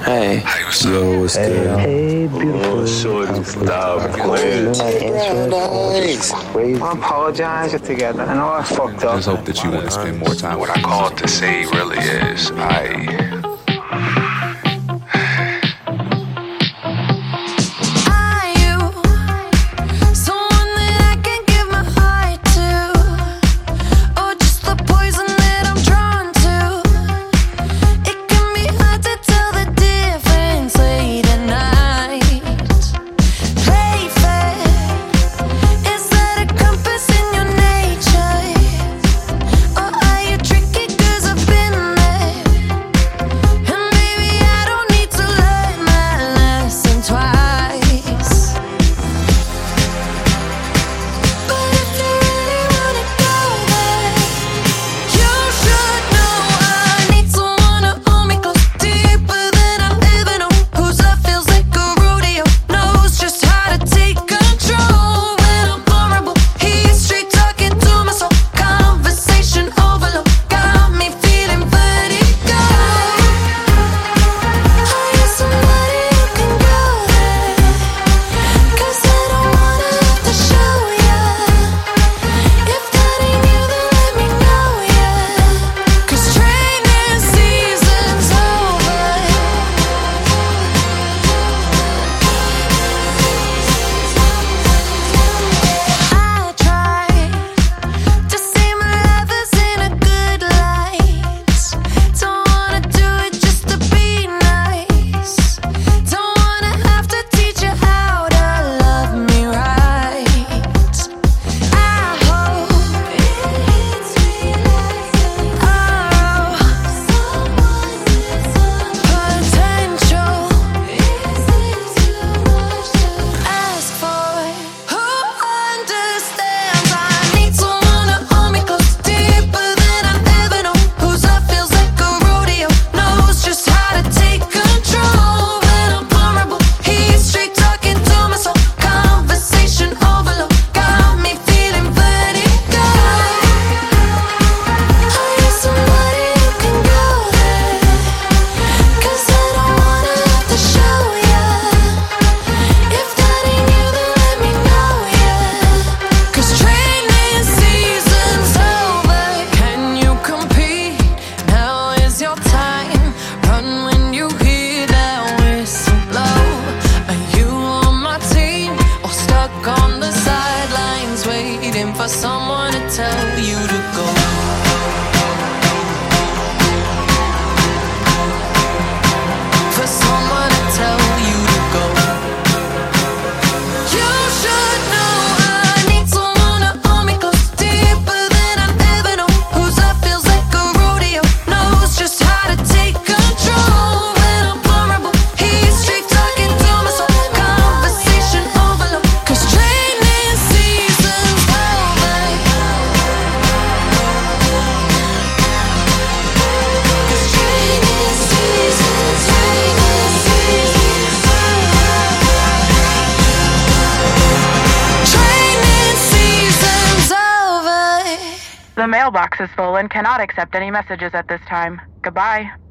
Hey. Yo, what's good? Hey, beautiful. Shorty, stop playing. I apologize together. I know I fucked up. I just hope that you want to spend more time. What I called to say really is, for someone to tell you to go. For someone to tell you to go. You should know I need someone to hold me close, deeper than I've ever known. Whose love feels like a rodeo, knows just how to take control. When I'm vulnerable, he's straight talking to my soul. Conversation overload, 'cause training season's over. 'Cause training season's over. The mailbox is full and cannot accept any messages at this time. Goodbye.